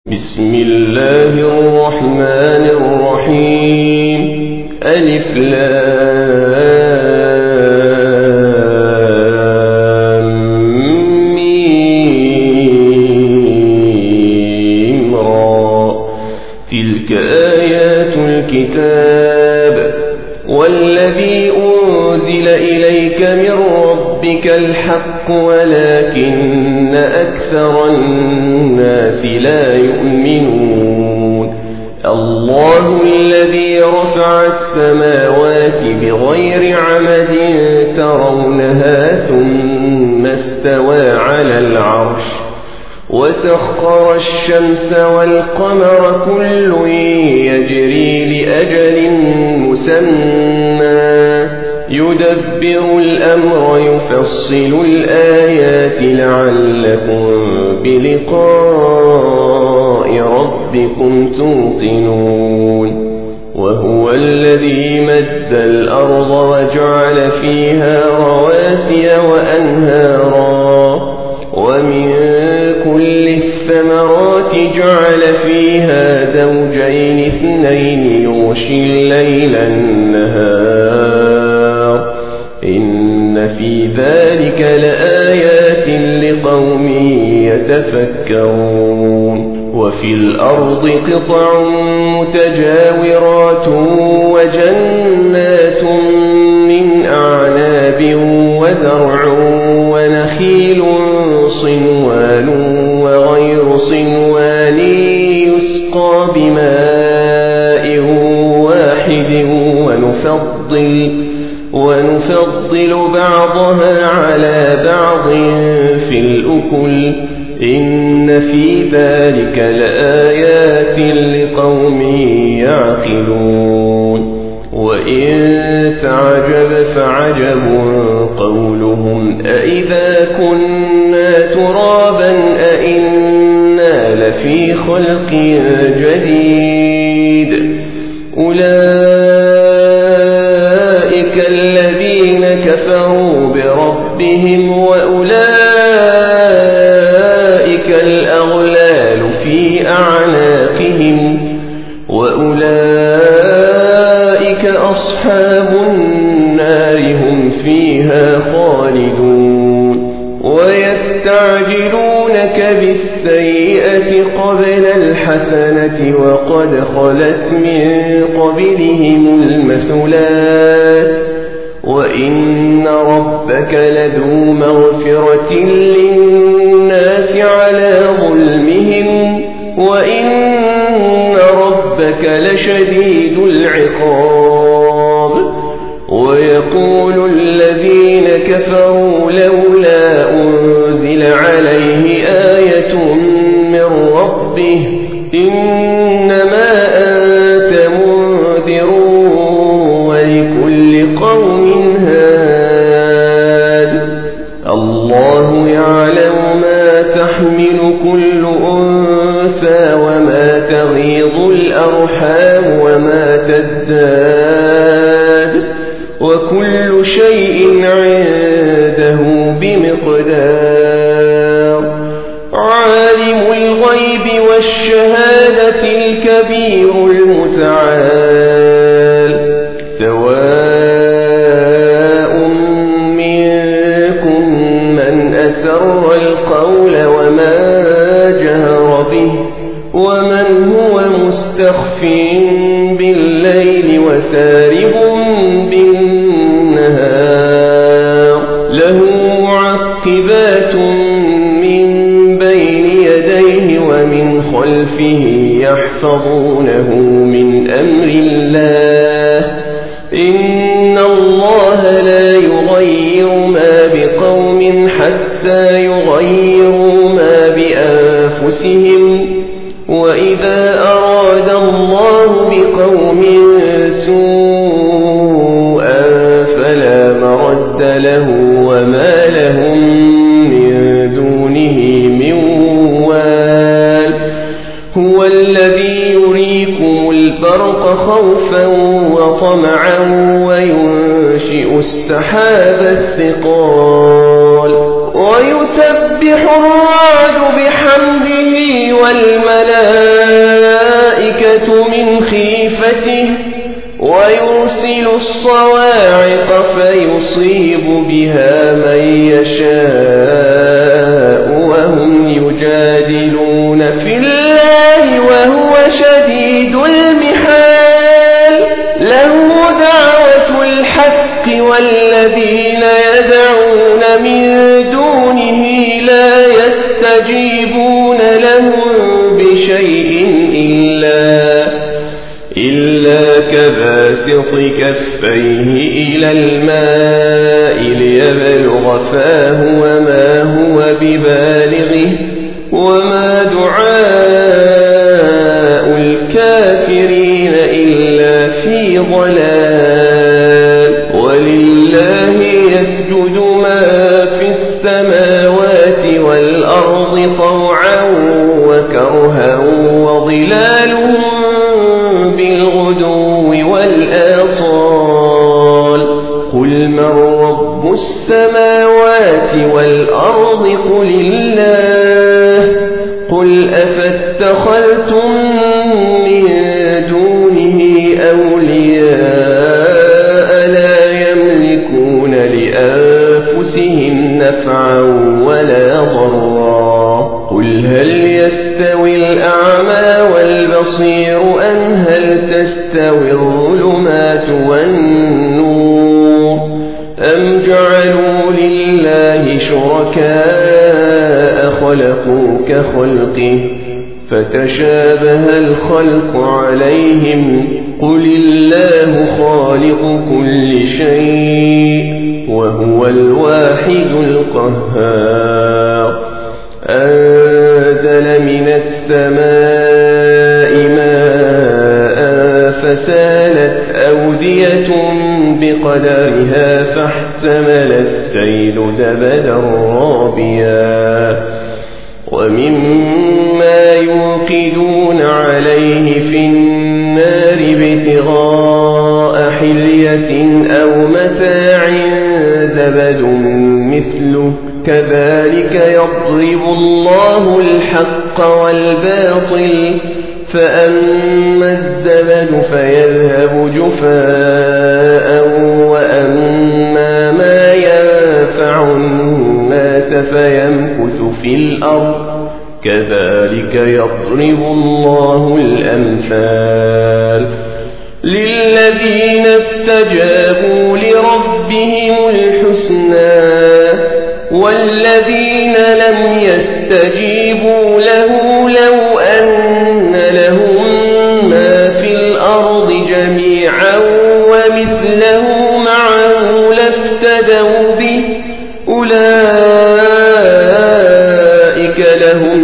بسم الله الرحمن الرحيم. ألف لام ميم را. تلك آيات الكتاب والذي أنزل إليك من ربك الحق ولكن أكثر الناس لا يؤمنون. الله الذي رفع السماوات بغير عمد ترونها ثم استوى على العرش وسخر الشمس والقمر كل يجري لأجل مسمى يدبر الأمر يفصل الآيات لعلكم بلقاء ربكم توقنون. وهو الذي مد الأرض وجعل فيها رواسي وأنهارا ومن كل الثمرات جعل فيها زوجين اثنين يغشي الليل النهار إن في ذلك لآيات لقوم يتفكرون. وفي الأرض قطع متجاورات وجنات من أعناب وزرع ونخيل صنوان وغير صنوان يسقى بماء واحد ونفضل بعضها على بعض في الأكل إن في ذلك لآيات لقوم يعقلون. وإن تعجب فعجب قولهم أإذا كنا ترابا أإنا لفي خلق جديد. أولئك الذين كفروا بربهم وأولئك الأغلال في أعناقهم وأولئك أصحاب النار هم فيها خالدون. ويستعجلونك بالسيئة قبل الحسنة وقد خلت من قبلهم المثلات وإن ربك لذو مغفرة للناس على ظلمهم وإن ربك لشديد العقاب. ويقول الذين كفروا لولا أنزل عليه آية من ربه إنما أنت منذر ولكل قوم هاد. الله يعلم ما تحمل كل أنثى وما تغيض الأرحام وما تزداد وكل شيء عنده بمقدار. عالم الغيب والشهادة الكبير المتعال. سواء منكم من أسر القول ومن جهر به ومن هو مستخف بالليل وسارب بالنهار له معقبات من بين يديه ومن خلفه يحفظونه من أمر الله إن الله لا يغير ما بقوم حتى يغيروا ما بأنفسهم وإذا أراد الله بقوم سوءا فلا مرد له وما لهم من دونه من وال. هو الذي يريكم البرق خوفا وطمعا وينشئ السحاب الثقال ويسبح الرعد بحمده والملائكة من خيفته ويرسل الصواعق فيصيب بها من يشاء وهم يجادلون في الله وهو شديد المحال له دعوة الحق والذين يدعون من دونه لا يستجيبون لهم بشيء إلا كباسط كفيه إلى الماء ليبلغ فاه وما هو ببالغه وما دعاء الكافرين إلا في ضلال ولله يسجد ما في السماوات والأرض طوعا وكرها وظلالهم بالغدو والآصال قل من رب السماوات والأرض قل الله قل أفاتخذتم من دونه أولياء لا يملكون لأنفسهم نفعا ولا ضرا قل هل يستوي الأعمى والبصير أم هل تستوي الظلمات والنور أم جعلوا لله شركاء خلقوا كخلقه فتشابه الخلق عليهم قل الله خالق كل شيء وهو الواحد القهار أنزل من السماء ماء فسالت أودية بقدرها فاحتمل السيل زبدا رابيا ومما يوقدون عليه في النار ابتغاء حلية أو متاع زبد مثله كذلك يضرب الله الحق والباطل فأما الزبد فيذهب جفاء وأما ما ينفع الناس فيمكث في الأرض كذلك يضرب الله الأمثال للذين استجابوا لربهم الحسنى والذين لم يستجيبوا له لو أن لهم ما في الأرض جميعا ومثله معه لافتدوا به أولئك لهم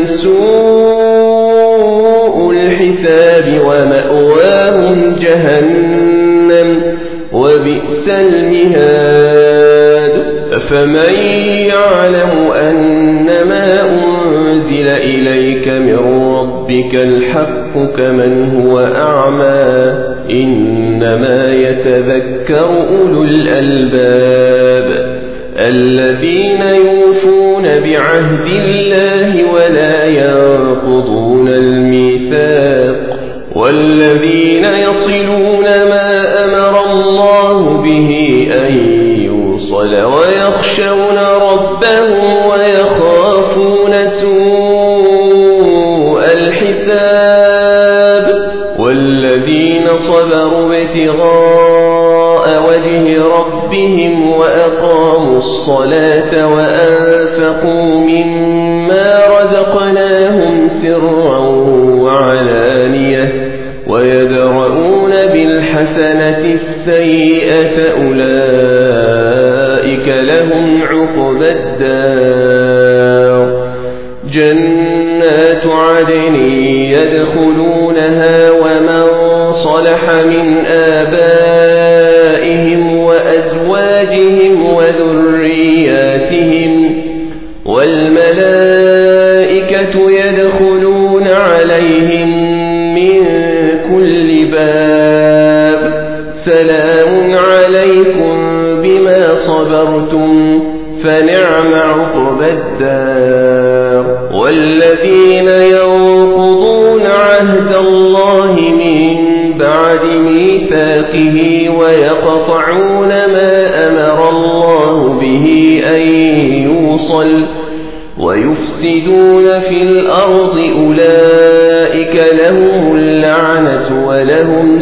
سوء الحساب ومأواهم جهنم وبئس المهاد أفمن يعلم أنما أنزل إليك من ربك الحق كمن هو أعمى إنما يتذكر أولو الألباب الذين يوفون بعهد الله ولا ينقضون الميثاق والذين يصلون ما أمر الله به أن يوصل ويخشون ربهم ويخافون سوء الحساب والذين صبروا ابتغاء وجه ربهم وأقاموا الصلاة وأنفقوا مما رزقناهم سرا وعلانية ويدرؤون بالحسنة السيئة أولئك لهم عقبى الدار جنات عدن يدخلونها ومن صلح من آبائهم وأزواجهم وذرياتهم والملائكة يدخلون عليهم من كل باب سلام عليكم بما صبرتم فنعم عقبى الدار. والذين ينقضون عهد الله من بعد ميثاقه ويقطعون ما أمر الله به أن يوصل ويفسدون في الأرض أولئك لهم اللعنة ولهم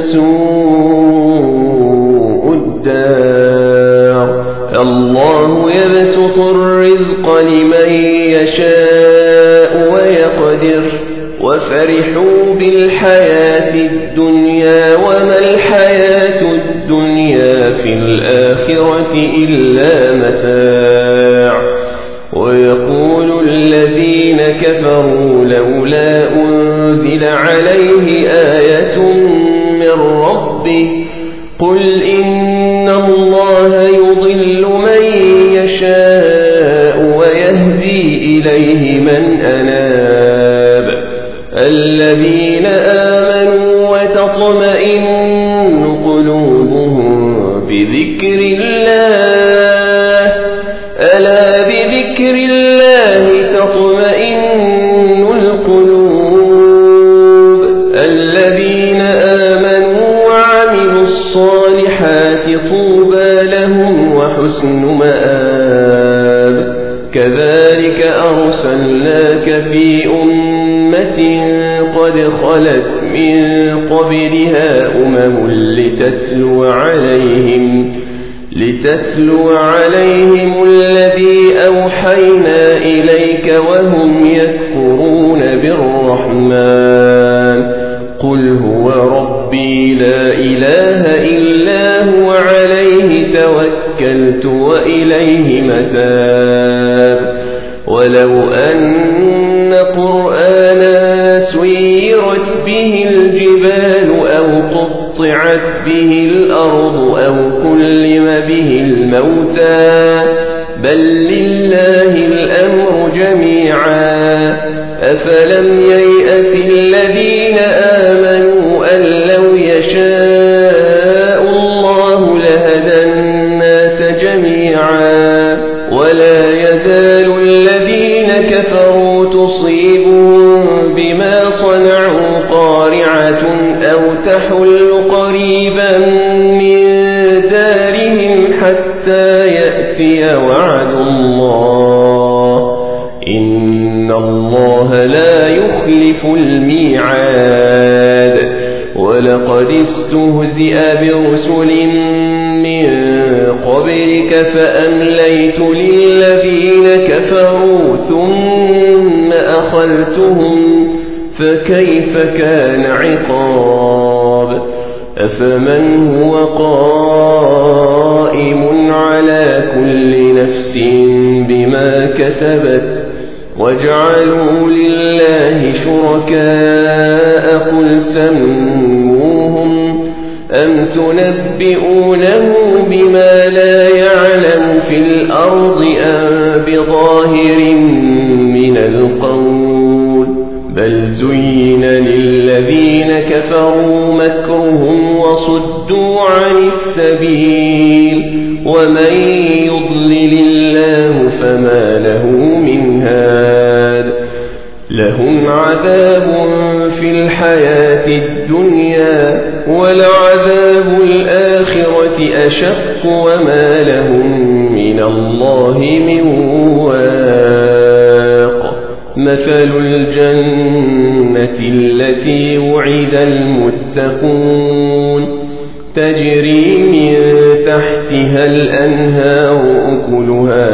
سوء الدار. الله يبسط الرزق لمن يشاء ويقدر وفرحوا بالحياة الدنيا وما الحياة الدنيا في الآخرة إلا متاع. ويقول الذين كفروا لولا أنزل عليه آية من ربه قل إن الله يضل من يشاء ويهدي إليه من أناب. الذين آمنوا وتطمئن قلوبهم بذكر الله ألا بذكر الله تطمئن القلوب. الذين آمنوا وعملوا الصالحات طوبى لهم وحسن مآب. كذلك أرسلناك في أمة قد خلت من قبلها أمم لتتلو عليهم الذي أوحينا إليك وهم يكفرون بالرحمن. قل هو ربي لا إله إلا هو عليه توكلت وإليه متاب. ولو أن قرآنا سيرت به الجبال أو قطعت به الأرض أو كلم به الموتى بل لله الأمر جميعا. أفلم ييأس الذين آمنوا أن لو يشاء الله لهدى الناس جميعا. ولا يزال الذين كفروا تصيبهم بما صنعوا قارعة أو تحل قريبا من دارهم حتى يأتي وعد الله إن الله لا يخلف الميعاد. ولقد استهزئ برسل من قبلك فأمليت للذين كفروا ثم أخذتهم فكيف كان عقاب. أفمن هو قائم على كل نفس بما كسبت وجعلوا لله شركاء قل سموهم أم تنبئونه بما لا يعلم في الأرض أم بظاهر من القول بل زين للذين كفروا مكرهم وصدوا عن السبيل ومن يضلل الله فما له من هاد. لهم عذاب في الحياة الدنيا ولعذاب الآخرة أشق وما لهم من الله من واق. مثل الجنة التي وعد المتقون تجري من تحتها الأنهار أكلها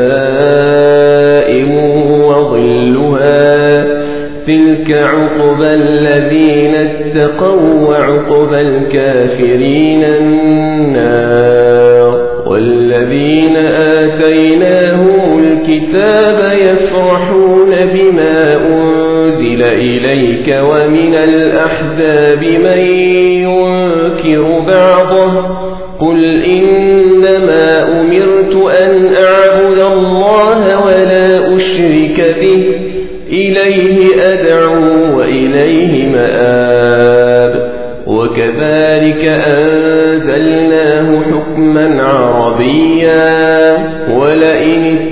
دائم وظلها تلك عقبى الذين اتقوا وعقبى الكافرين النار. والذين آتيناهم الكتاب يفرحون بما أنزل إليك ومن الأحزاب من ينكر بعضه قل إنما أمرت أن أعبد الله ولا أشرك به إليه أدعو وإليه مآب. وكذلك أنزلناه حكما عربيا ولئن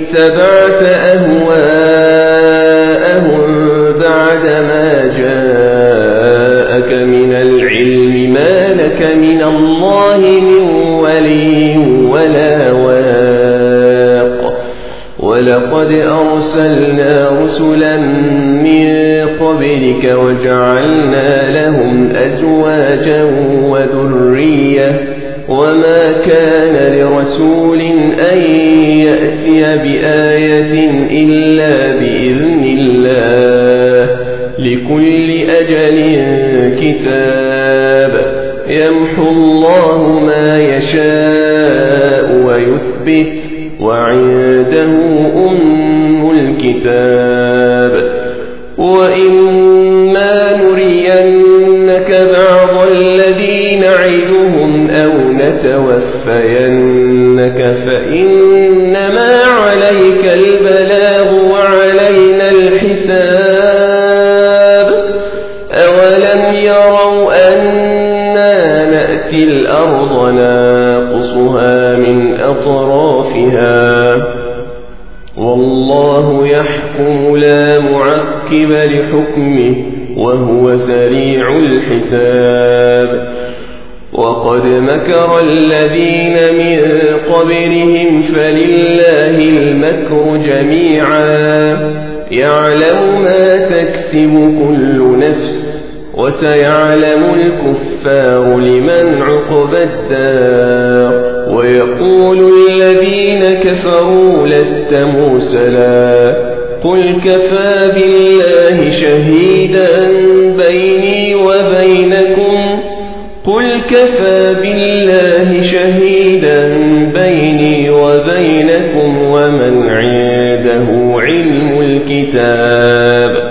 الله من ولي ولا واق ولقد أرسلنا رسلا من قبلك وجعلنا لهم أزواجا وذرية وما كان لرسول أن يأتي بآية إلا بإذن الله لكل أجل كتاب يمحو الله ما يشاء ويثبت وعنده أم الكتاب وإما نرينك بعض الذي نعدهم أو نتوفينك فإنما عليك البلاغ وعلينا الحساب أولم يروا أنا نأتي الأرض ناقصها من أطرافها والله يحكم لا معقب لحكمه وهو سريع الحساب وقد مكر الذين من قبلهم فلله المكر جميعا يعلم ما تكسب كل نفس وسيعلم الكفار لمن عقبى الدار ويقول الذين كفروا لست مرسلا قل كفى بالله شهيدا بيني وبينكم قل كفى